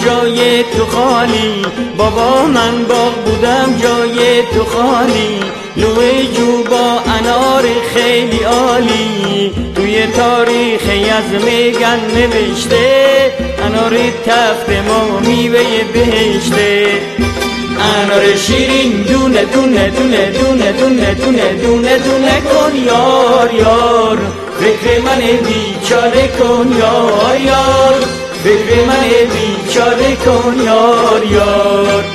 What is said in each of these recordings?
جای تو خالی، بابا من باغ بودم جای تو خالی. لوی جو با انار خیلی عالی، توی تاریخ یزد میگن نوشته، انار تفت ما میوه بهشته. انار شیرین دونه دونه دونه دونه دونه دونه دونه دونه کن یار یار، فکر من بیچاره کن یار یار، فکر من بیچاره کن یار یار.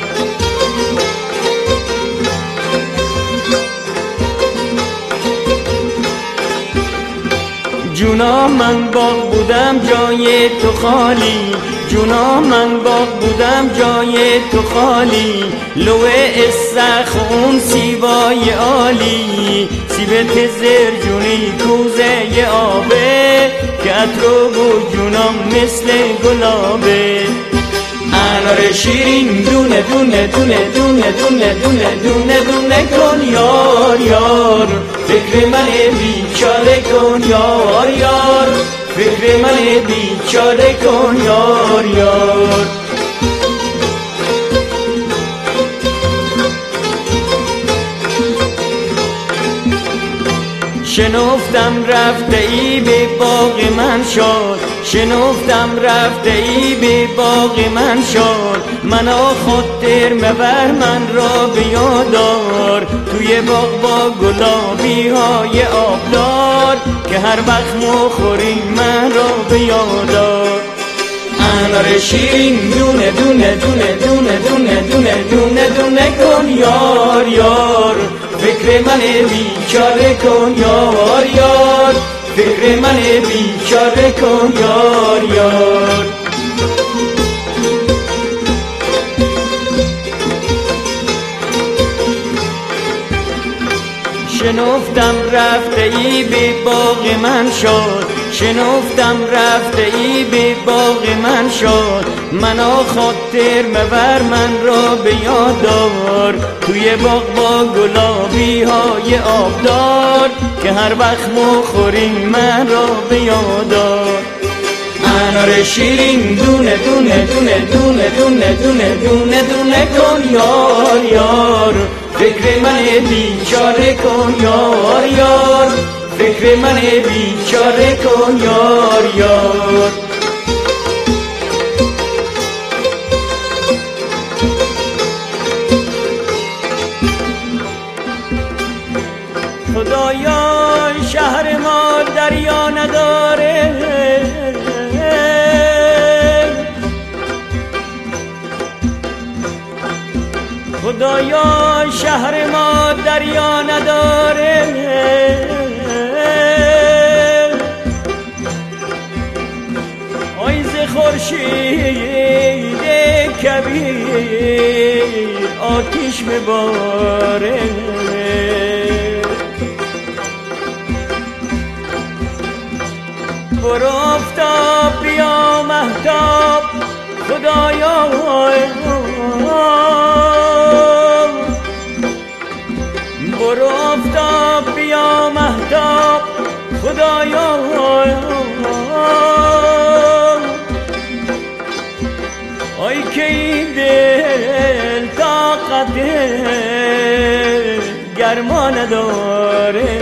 جونا من باغ بودم جای تو خالی، جونا من باغ بودم جای تو خالی. لوه استخ اون سیبای عالی، سیبت زرجونی کوزه آبه، که عطر و جونام مثل گلابه. انار شیرین دونه دونه دونه دونه دونه دونه دونه دونه کن یار یار، فکر من بیچاره کن یار یار، فکر من بیچاره کن یار یار. شنفتم رفته ای به باغ من شد، شنفتم رفته ای به باغ من شد. منا خاطر مبر من را بیادار، توی باغ با گلابی های آبدار، که هر وقت مخوری من را بیادار. انار شیرین دونه دونه دونه دونه دونه دونه دونه دونه کن یار یار، فکر من بیچاره کن یار یار، فکر من بیچاره کن یار یار. شنفتم رفته ای به باغ من شد، شنفتم رفته ای به باغ من شد. منا خاطر مبر من را به یاد دار، توی باغ با گلابی های آبدار، که هر وقت مخوری من را به یاد دار. انار شیرین دونه دونه دونه دونه دونه دونه دونه دونه کن یار یار، فکر من بیچاره کن یار یار، فکر من بیچاره کن یار یار. خدایا شهر ما دریا نداره، خدایا شهر ما دریا نداره. آیز خورشید کبیر آتش بباره، برو آفتاب بیا مهتاب، خدایا برو آفتاب بیا مهتاب، خدایا آی که این دل طاقت گرما نداره.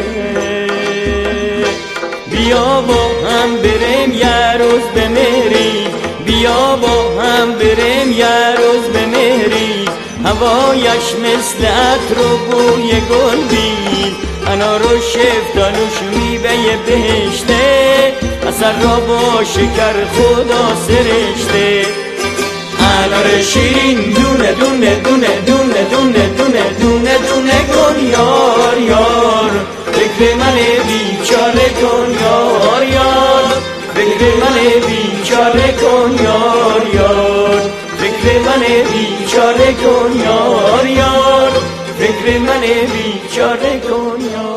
بیا با هم بریم یه روز به مهریز، بیا با هم بریم یه روز به مهریز. هوایش مثل عطر و بوی گل بید، انار و شفتالوش میوه بهشته، اثر را با شکر خدا سرشته. انار شیرین دونه دونه دونه دونه دونه دونه دونه دونه کن یار یار، فکر من بیچاره کن یار یار، فکر من بیچاره کن یار یار، فکر من بیچاره کن یار یار، فکر من بیچاره کن یار.